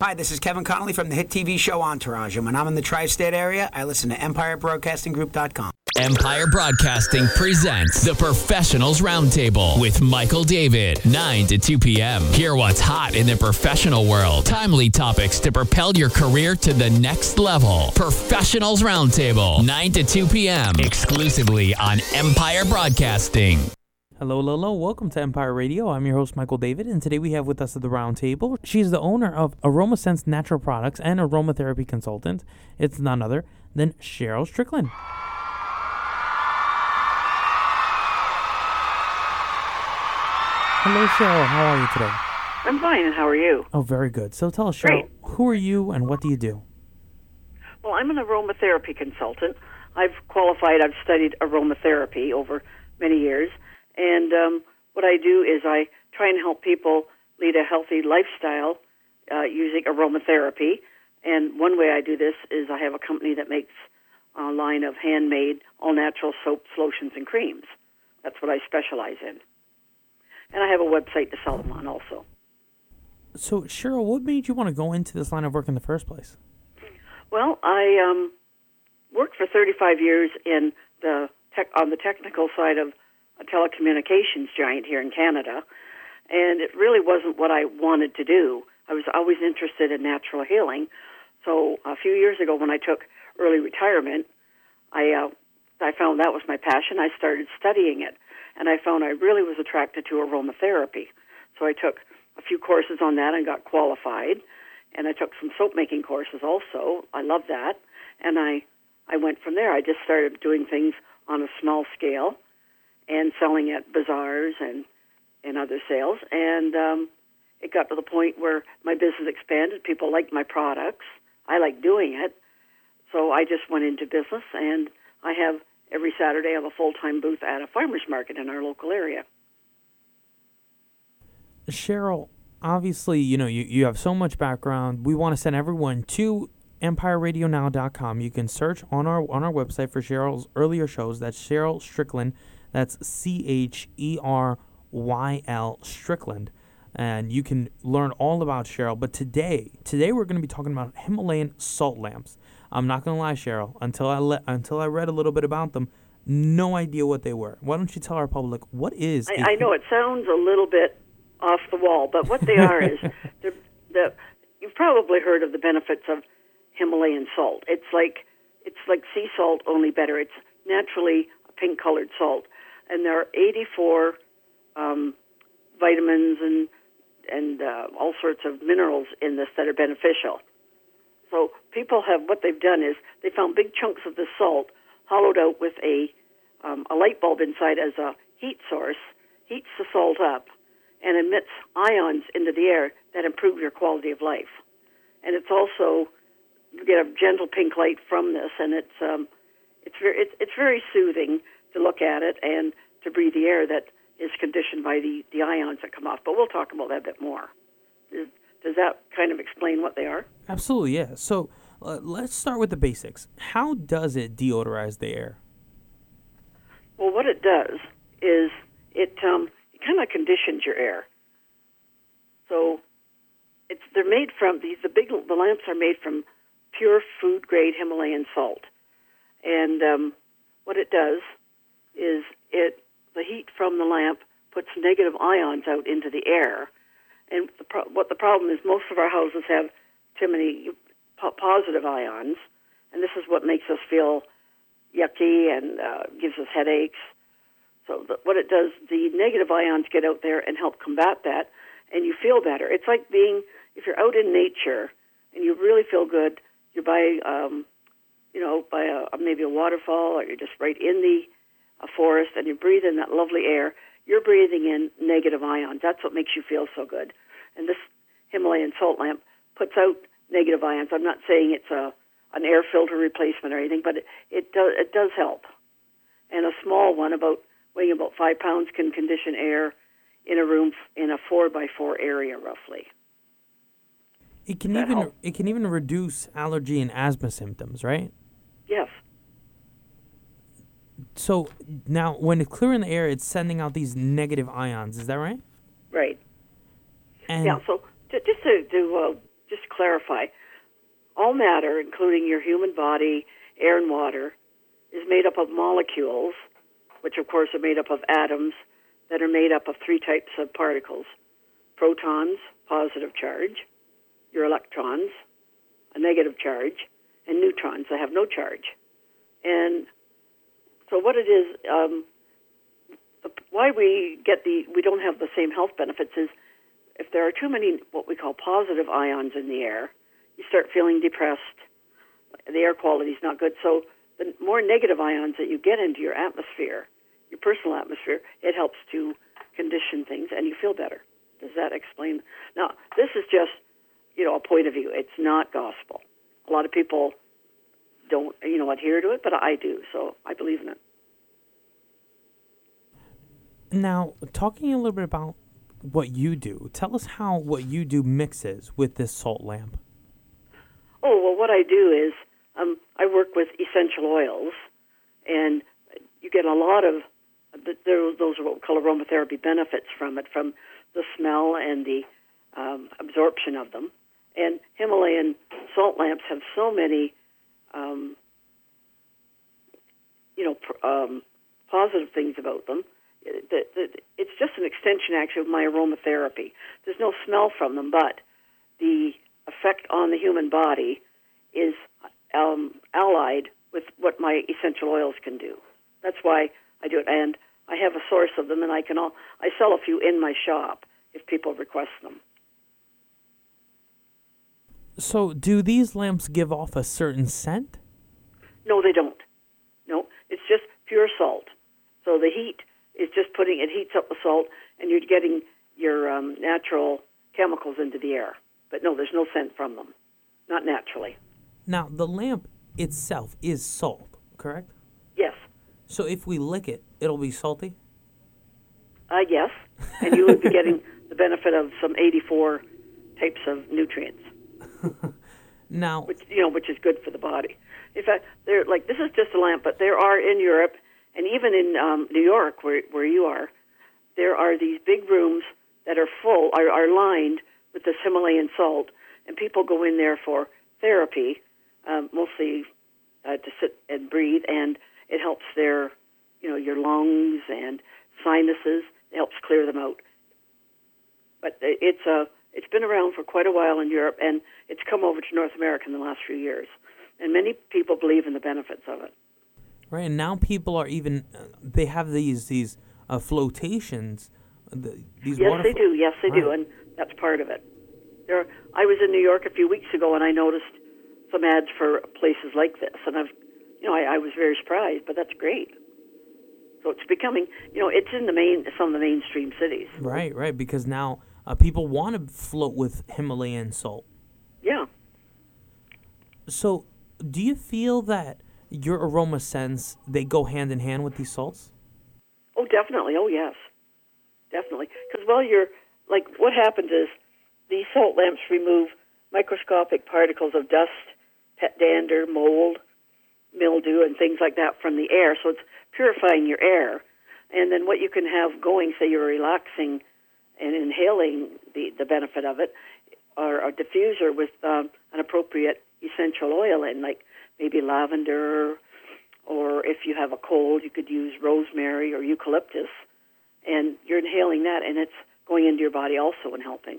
Hi, this is Kevin Connolly from the hit TV show Entourage, and when I'm in the tri-state area, I listen to EmpireBroadcastingGroup.com. Empire Broadcasting presents the Professionals Roundtable with Michael David, 9 to 2 p.m. Hear what's hot in the professional world. Timely topics to propel your career to the next level. Professionals Roundtable, 9 to 2 p.m. exclusively on Empire Broadcasting. Hello. Welcome to Empire Radio. I'm your host, Michael David, and today we have with us at the round table, she's the owner of AromaSense Natural Products and aromatherapy consultant. It's none other than Cheryl Strickland. Hello, Cheryl. How are you today? I'm fine, and how are you? Oh, very good. So tell us, Cheryl, Great. who are you and what do you do? Well, I'm an aromatherapy consultant. I've studied aromatherapy over many years, and what I do is I try and help people lead a healthy lifestyle using aromatherapy. And one way I do this is I have a company that makes a line of handmade, all-natural soaps, lotions, and creams. That's what I specialize in. And I have a website to sell them on also. So, Cheryl, what made you want to go into this line of work in the first place? Well, I worked for 35 years on the technical side of a telecommunications giant here in Canada, and it really wasn't what I wanted to do. I was always interested in natural healing. So a few years ago when I took early retirement, I found that was my passion. I started studying it, and I found I really was attracted to aromatherapy. So I took a few courses on that and got qualified, and I took some soap-making courses also. I love that, and I went from there. I just started doing things on a small scale and selling at bazaars and other sales, and it got to the point where my business expanded. People liked my products. I like doing it, so I just went into business, and I have every Saturday I have a full-time booth at a farmer's market in our local area. Cheryl, obviously, you have so much background. We want to send everyone to EmpireRadioNow.com. You can search on our website for Cheryl's earlier shows. That's Cheryl Strickland. That's Cheryl Strickland. And you can learn all about Cheryl. But today we're going to be talking about Himalayan salt lamps. I'm not going to lie, Cheryl. Until I read a little bit about them, no idea what they were. Why don't you tell our public what is? I know it sounds a little bit off the wall, but what they are is you've probably heard of the benefits of Himalayan salt. It's like sea salt, only better. It's naturally a pink-colored salt, and there are 84 vitamins and all sorts of minerals in this that are beneficial. So what they've done is they found big chunks of the salt hollowed out with a light bulb inside as a heat source, heats the salt up, and emits ions into the air that improve your quality of life. And it's also, you get a gentle pink light from this, and it's very soothing to look at it and to breathe the air that is conditioned by the ions that come off. But we'll talk about that a bit more. Does that kind of explain what they are? Absolutely, yeah. So let's start with the basics. How does it deodorize the air? Well, what it does is it kind of conditions your air. So they're made from the lamps are made from pure food grade Himalayan salt, and what it does is the heat from the lamp puts negative ions out into the air, and what the problem is, most of our houses have too many positive ions, and this is what makes us feel yucky and gives us headaches. So what it does, the negative ions get out there and help combat that, and you feel better. It's like if you're out in nature and you really feel good, you're by maybe a waterfall, or you're just right in a forest, and you breathe in that lovely air. You're breathing in negative ions. That's what makes you feel so good. And this Himalayan salt lamp puts out negative ions. I'm not saying it's an air filter replacement or anything, but it does help. And a small one, weighing about 5 pounds, can condition air in a room in a 4x4 area, roughly. It can even reduce allergy and asthma symptoms, right? Yes. So now, when it's clearing the air, it's sending out these negative ions. Is that right? Right. And yeah. So just just to clarify, all matter, including your human body, air and water, is made up of molecules, which of course are made up of atoms that are made up of three types of particles: protons, positive charge, your electrons, a negative charge, and neutrons that have no charge. And so what it is, why we don't have the same health benefits is if there are too many what we call positive ions in the air, you start feeling depressed. The air quality is not good. So the more negative ions that you get into your atmosphere, your personal atmosphere, it helps to condition things and you feel better. Does that explain? Now, this is just, a point of view. It's not gospel. A lot of people don't, adhere to it, but I do, so I believe in it. Now, talking a little bit about what you do, tell us how what you do mixes with this salt lamp. Oh, well, what I do is I work with essential oils, and you get a lot of, those are what we call aromatherapy benefits from it, from the smell and the absorption of them. And Himalayan salt lamps have so many, positive things about them. It's just an extension, actually, of my aromatherapy. There's no smell from them, but the effect on the human body is allied with what my essential oils can do. That's why I do it, and I have a source of them, and I sell a few in my shop if people request them. So, do these lamps give off a certain scent? No, they don't. No, it's just pure salt. So the heat is just it heats up the salt, and you're getting your natural chemicals into the air. But no, there's no scent from them, not naturally. Now, the lamp itself is salt, correct? Yes. So if we lick it, it'll be salty? Yes, and you would be getting the benefit of some 84 types of nutrients. Now, which is good for the body. In fact, this is just a lamp, but there are in Europe and even in New York, where you are, there are these big rooms that are lined with this Himalayan salt, and people go in there for therapy, mostly to sit and breathe, and it helps your lungs and sinuses. It helps clear them out. But it's been around for quite a while in Europe, and it's come over to North America in the last few years. And many people believe in the benefits of it. Right, and now people are even, they have these flotations. These yes, they do. Yes, they do, and that's part of it. I was in New York a few weeks ago, and I noticed some ads for places like this, and I was very surprised, but that's great. So it's becoming, it's in some of the mainstream cities. Right, because now people want to float with Himalayan salt. Yeah. So, do you feel that your aroma scents, they go hand in hand with these salts? Oh, definitely. Oh, yes. Definitely. Because, what happens is these salt lamps remove microscopic particles of dust, pet dander, mold, mildew, and things like that from the air. So it's purifying your air. And then what you can have going, say you're relaxing and inhaling the benefit of it, or a diffuser with an appropriate essential oil in, like maybe lavender, or if you have a cold, you could use rosemary or eucalyptus, and you're inhaling that, and it's going into your body also and helping.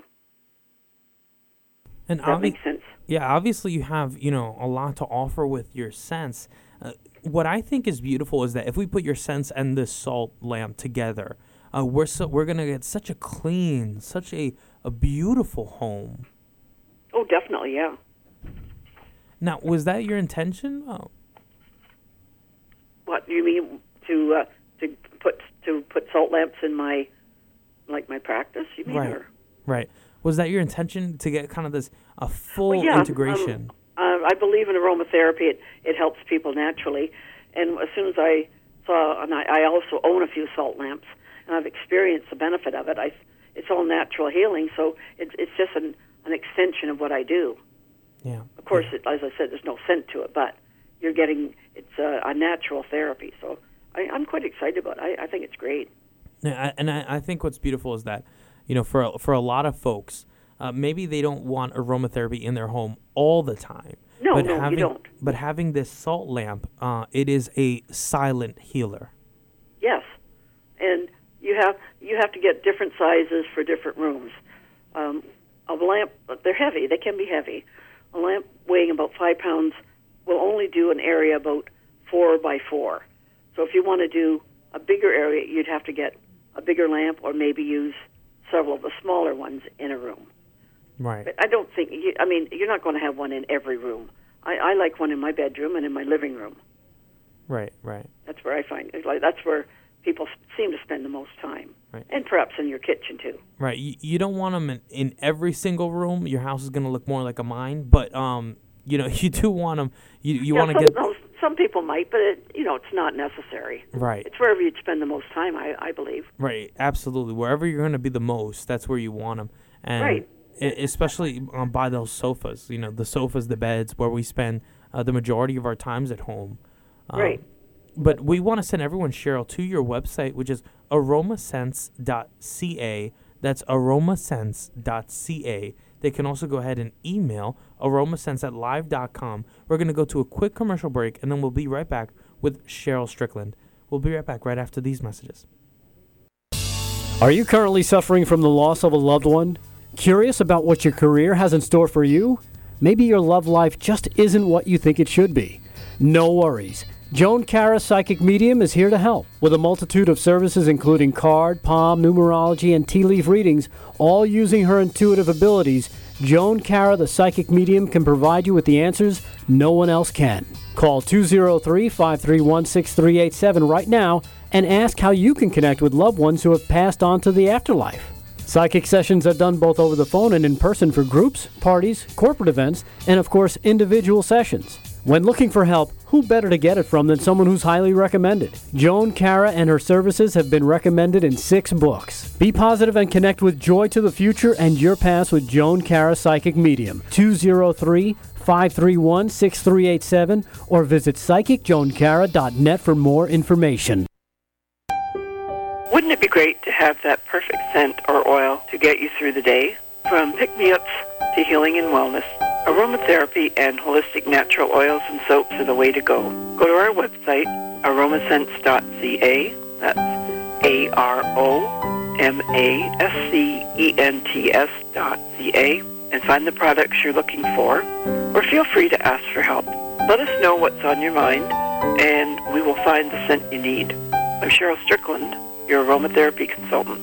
And that makes sense. Yeah, obviously you have, a lot to offer with your scents. What I think is beautiful is that if we put your scents and this salt lamp together, we're gonna get such a clean, such a beautiful home. Oh, definitely, yeah. Now, was that your intention? Oh. What do you mean to put salt lamps in my practice? You mean? Right. Was that your intention to get kind of this a full integration? I believe in aromatherapy. It helps people naturally, and as soon as I saw, and I also own a few salt lamps, and I've experienced the benefit of it. It's all natural healing, so it's just an extension of what I do. Yeah. Of course, as I said, there's no scent to it, but you're getting it's a natural therapy. So I'm quite excited about it. I think it's great. Yeah, and I think what's beautiful is that, for a lot of folks, maybe they don't want aromatherapy in their home all the time. No, but you don't. But having this salt lamp, it is a silent healer. Yes, and you have to get different sizes for different rooms. A lamp, they're heavy. They can be heavy. A lamp weighing about 5 pounds will only do an area about 4 by 4. So if you want to do a bigger area, you'd have to get a bigger lamp or maybe use several of the smaller ones in a room. Right. But I don't think, you're not going to have one in every room. I like one in my bedroom and in my living room. Right, right. That's where I find that's where people seem to spend the most time. Right. And perhaps in your kitchen, too. Right. You don't want them in every single room. Your house is going to look more like a mine. But, you do want them. You want to get... Some people might, but it's not necessary. Right. It's wherever you'd spend the most time, I believe. Right. Absolutely. Wherever you're going to be the most, that's where you want them. And right. Especially by those sofas. The sofas, the beds, where we spend the majority of our times at home. Right. But we want to send everyone, Cheryl, to your website, which is aromasense.ca. That's aromasense.ca. They can also go ahead and email aromasense@live.com. We're going to go to a quick commercial break, and then we'll be right back with Cheryl Strickland. We'll be right back right after these messages. Are you currently suffering from the loss of a loved one? Curious about what your career has in store for you? Maybe your love life just isn't what you think it should be. No worries. Joan Cara Psychic Medium is here to help with a multitude of services including card, palm, numerology, and tea leaf readings, all using her intuitive abilities. Joan Cara, the Psychic Medium, can provide you with the answers no one else can. Call 203-531-6387 right now and ask how you can connect with loved ones who have passed on to the afterlife. Psychic sessions are done both over the phone and in person for groups, parties, corporate events, and of course individual sessions. When looking for help, who better to get it from than someone who's highly recommended? Joan Cara and her services have been recommended in 6 books. Be positive and connect with joy to the future and your past with Joan Cara Psychic Medium. 203-531-6387 or visit psychicjoancara.net for more information. Wouldn't it be great to have that perfect scent or oil to get you through the day? From pick-me-ups to healing and wellness, aromatherapy and holistic natural oils and soaps are the way to go. Go to our website, aromasense.ca. That's aromascents.ca, and find the products you're looking for, or feel free to ask for help. Let us know what's on your mind, and we will find the scent you need. I'm Cheryl Strickland, your aromatherapy consultant.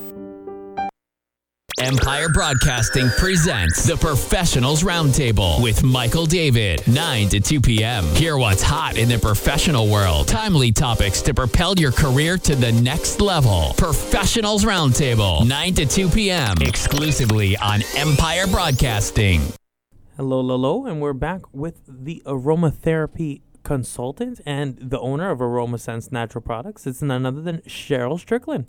Empire Broadcasting presents the Professionals Roundtable with Michael David, 9 to 2 p.m. Hear what's hot in the professional world. Timely topics to propel your career to the next level. Professionals Roundtable, 9 to 2 p.m. exclusively on Empire Broadcasting. Hello, and we're back with the aromatherapy consultant and the owner of AromaSense Natural Products. It's none other than Cheryl Strickland.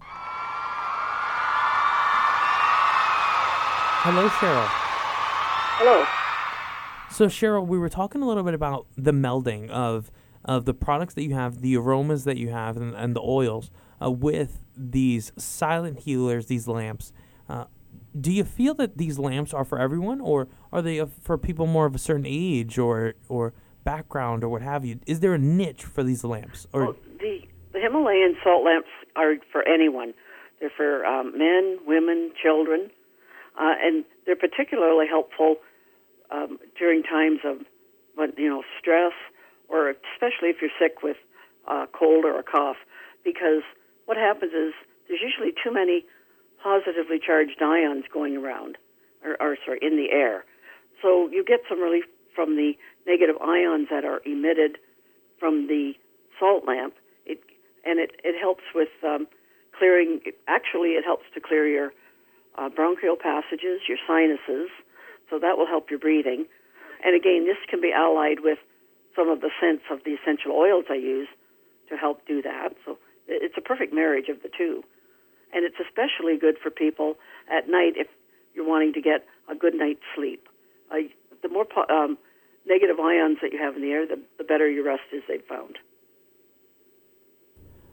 Hello, Cheryl. Hello. So, Cheryl, we were talking a little bit about the melding of the products that you have, the aromas that you have, and the oils with these silent healers, these lamps. Do you feel that these lamps are for everyone, or are they for people more of a certain age or background or what have you? Is there a niche for these lamps? Or the Himalayan salt lamps are for anyone. They're for men, women, children. And they're particularly helpful during times of, stress, or especially if you're sick with a cold or a cough, because what happens is there's usually too many positively charged ions going around, in the air. So you get some relief from the negative ions that are emitted from the salt lamp. It helps with clearing. Actually, it helps to clear your bronchial passages, your sinuses, so that will help your breathing. And again, this can be allied with some of the scents of the essential oils I use to help do that. So it's a perfect marriage of the two. And it's especially good for people at night if you're wanting to get a good night's sleep. The more negative ions that you have in the air, the better your rest is, they've found.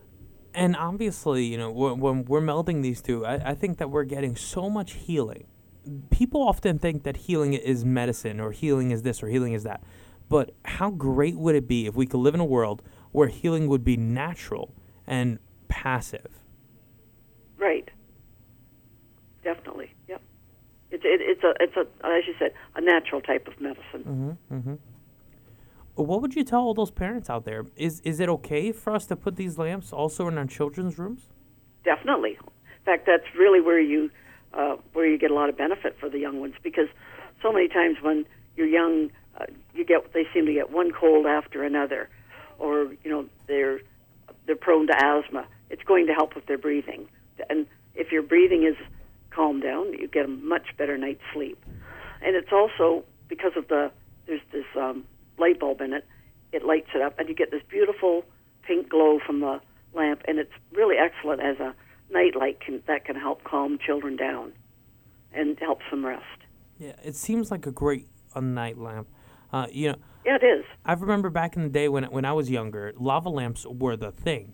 And obviously, when we're melding these two, I think that we're getting so much healing people often think that healing is medicine or healing is this or healing is that. But how great would it be if we could live in a world where healing would be natural and passive? Right. Definitely. Yep. It's a as you said, a natural type of medicine. What would you tell all those parents out there? Is it okay for us to put these lamps also in our children's rooms? Definitely. In fact, that's really where you get a lot of benefit for the young ones, because so many times when you're young, they seem to get one cold after another, or they're prone to asthma. It's going to help with their breathing, and if your breathing is calmed down, you get a much better night's sleep. And it's also because of there's this light bulb in it. It lights it up, and you get this beautiful pink glow from the lamp, and it's really excellent as a night light that can help calm children down and helps them rest. Yeah, it seems like a great night lamp. Yeah, it is. I remember back in the day when I was younger, lava lamps were the thing.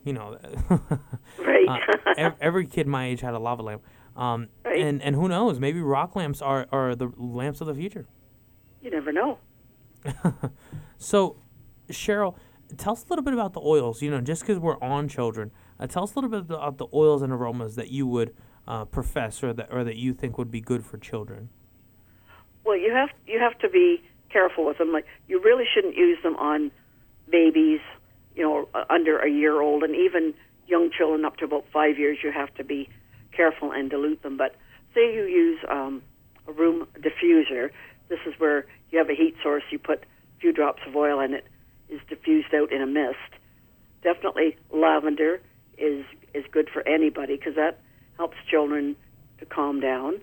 Right. Every kid my age had a lava lamp. Right. And who knows? Maybe rock lamps are the lamps of the future. You never know. So, Cheryl, tell us a little bit about the oils. Just because we're on children, tell us a little bit about the oils and aromas that you would profess or that you think would be good for children. Well, you have to be careful with them. Like, you really shouldn't use them on babies, under a year old, and even young children up to about 5 years. You have to be careful and dilute them. But say you use a room diffuser. This is where you have a heat source. You put a few drops of oil in it. Is diffused out in a mist. Definitely, lavender is good for anybody, because that helps children to calm down.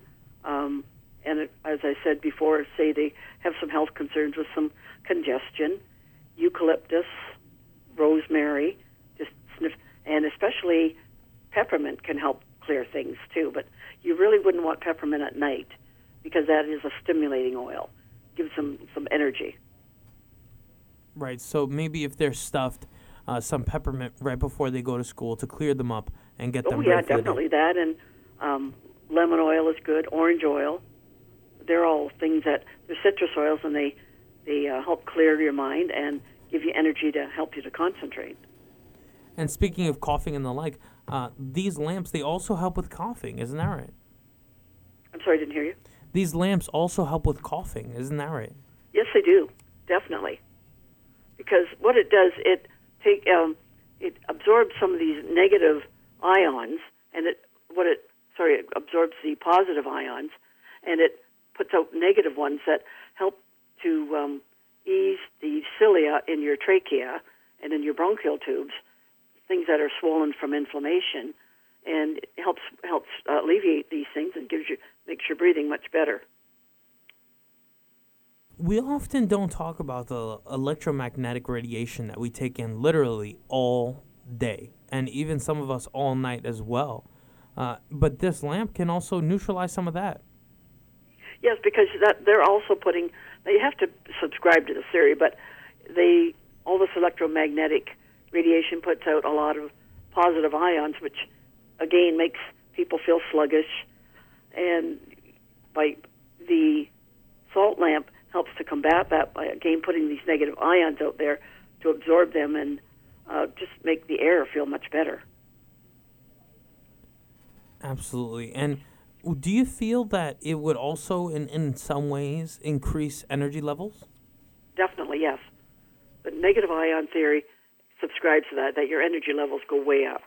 As I said before, say they have some health concerns with some congestion, eucalyptus, rosemary, just sniff, and especially peppermint can help clear things too. But you really wouldn't want peppermint at night, because that is a stimulating oil. Gives them some energy. Right. So maybe if they're stuffed, some peppermint right before they go to school to clear them up and get them. Oh yeah, ready for the day. definitely that. And lemon oil is good. Orange oil. They're all things they're citrus oils, and they help clear your mind and give you energy to help you to concentrate. And speaking of coughing and the like, these lamps, they also help with coughing, isn't that right? I'm sorry, I didn't hear you. These lamps also help with coughing, isn't that right? Yes, they do, definitely. Because what it does, it absorbs some of these negative ions, and it absorbs the positive ions, and it puts out negative ones that help to ease the cilia in your trachea and in your bronchial tubes, things that are swollen from inflammation, and it helps alleviate these things and makes your breathing much better. We often don't talk about the electromagnetic radiation that we take in literally all day, and even some of us all night as well. But this lamp can also neutralize some of that. Yes, because they're also putting. You have to subscribe to the theory, but all this electromagnetic radiation puts out a lot of positive ions, which again makes people feel sluggish. And by the salt lamp helps to combat that by again putting these negative ions out there to absorb them and just make the air feel much better. Absolutely. And do you feel that it would also, in some ways, increase energy levels? Definitely, yes. The negative ion theory subscribes to that your energy levels go way up.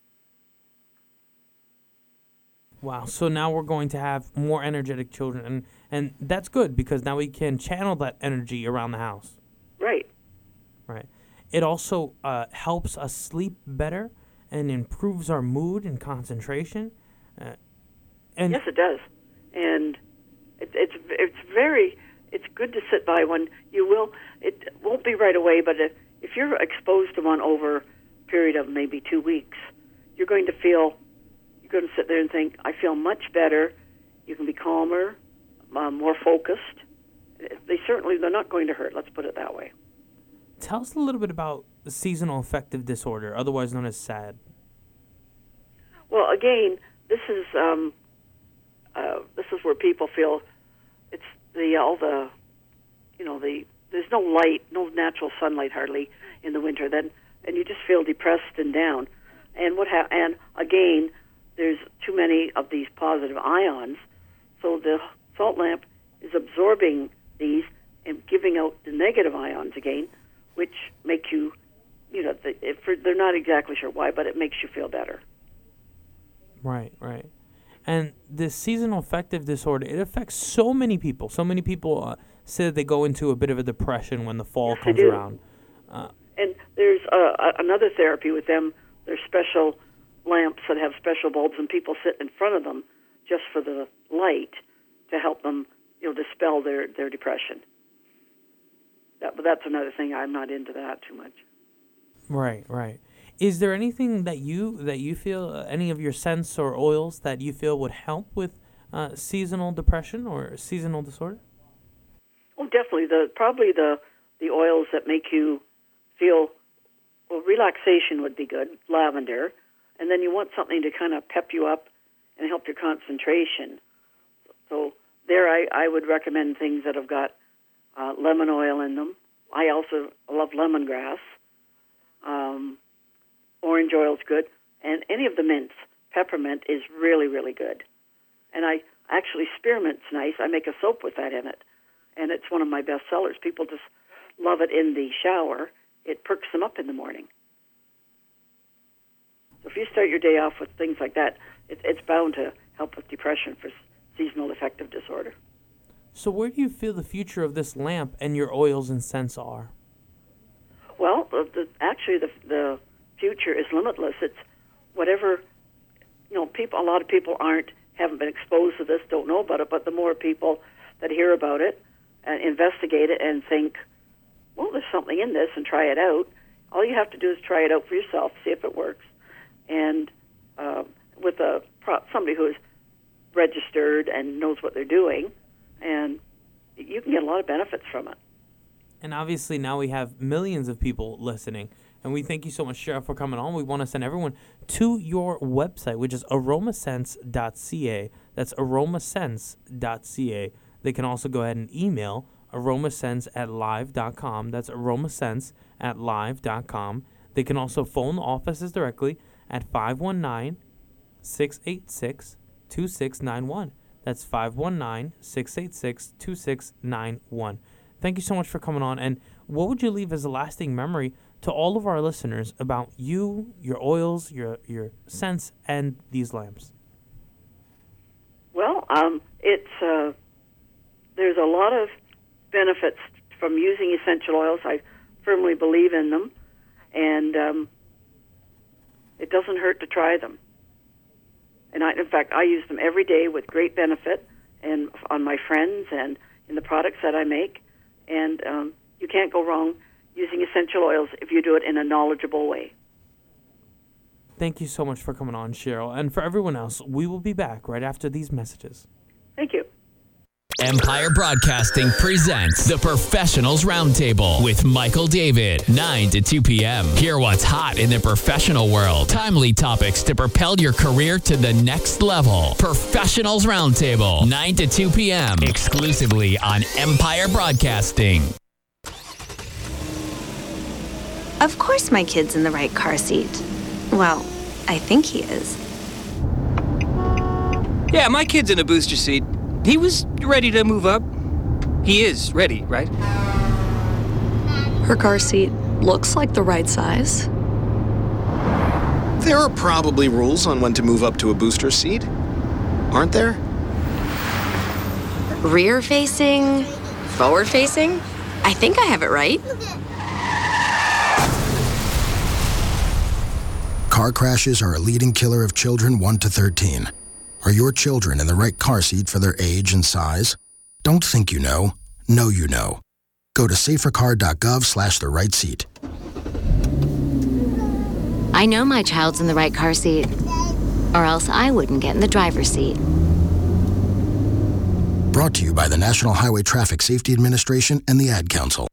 Wow. So now we're going to have more energetic children, and that's good because now we can channel that energy around the house. Right. Right. It also helps us sleep better and improves our mood and concentration. And yes, it does, and it's good to sit by one. It won't be right away, but if you're exposed to one over a period of maybe 2 weeks, you're going to sit there and think, I feel much better. You can be calmer, more focused. They're not going to hurt. Let's put it that way. Tell us a little bit about the seasonal affective disorder, otherwise known as SAD. Well, again, this is this is where people feel it's there's no light, no natural sunlight hardly in the winter. Then and you just feel depressed and down. And and again, there's too many of these positive ions, so the salt lamp is absorbing these and giving out the negative ions again, which make you, they're not exactly sure why, but it makes you feel better. Right. And this seasonal affective disorder, it affects so many people. So many people say that they go into a bit of a depression when the fall Yes, comes they do. around. And there's another therapy with them. There's special lamps that have special bulbs, and people sit in front of them just for the light to help them, dispel their depression. But that's another thing. I'm not into that too much. Right. Is there anything that you feel, any of your scents or oils that you feel would help with seasonal depression or seasonal disorder? Oh, definitely. Probably the oils that make you feel, relaxation would be good, lavender. And then you want something to kind of pep you up and help your concentration. So there I would recommend things that have got lemon oil in them. I also love lemongrass. Orange oil is good. And any of the mints. Peppermint is really, really good. And spearmint's nice. I make a soap with that in it. And it's one of my best sellers. People just love it in the shower. It perks them up in the morning. So if you start your day off with things like that, it's bound to help with depression for seasonal affective disorder. So where do you feel the future of this lamp and your oils and scents are? Well, the future is limitless. It's whatever, a lot of people haven't been exposed to this, don't know about it, but the more people that hear about it and investigate it and think, well, there's something in this and try it out, all you have to do is try it out for yourself, see if it works. And with somebody who is registered and knows what they're doing, and you can get a lot of benefits from it. And obviously now we have millions of people listening. And we thank you so much, Cheryl, for coming on. We want to send everyone to your website, which is aromasense.ca. That's aromasense.ca. They can also go ahead and email aromasense@live.com. That's aromasense@live.com. They can also phone the offices directly at 519-686-2691. That's 519-686-2691. Thank you so much for coming on. And what would you leave as a lasting memory to all of our listeners about you, your oils, your scents, and these lamps? Well, there's a lot of benefits from using essential oils. I firmly believe in them, and it doesn't hurt to try them. And in fact, I use them every day with great benefit, and on my friends and in the products that I make. And you can't go wrong using essential oils if you do it in a knowledgeable way. Thank you so much for coming on, Cheryl. And for everyone else, we will be back right after these messages. Thank you. Empire Broadcasting presents the Professionals Roundtable with Michael David, 9 to 2 p.m. Hear what's hot in the professional world. Timely topics to propel your career to the next level. Professionals Roundtable, 9 to 2 p.m. exclusively on Empire Broadcasting. Of course my kid's in the right car seat. Well, I think he is. Yeah, my kid's in a booster seat. He was ready to move up. He is ready, right? Her car seat looks like the right size. There are probably rules on when to move up to a booster seat, aren't there? Rear facing, forward facing. I think I have it right. Car crashes are a leading killer of children 1 to 13. Are your children in the right car seat for their age and size? Don't think you know you know. Go to safercar.gov/the right seat. I know my child's in the right car seat, or else I wouldn't get in the driver's seat. Brought to you by the National Highway Traffic Safety Administration and the Ad Council.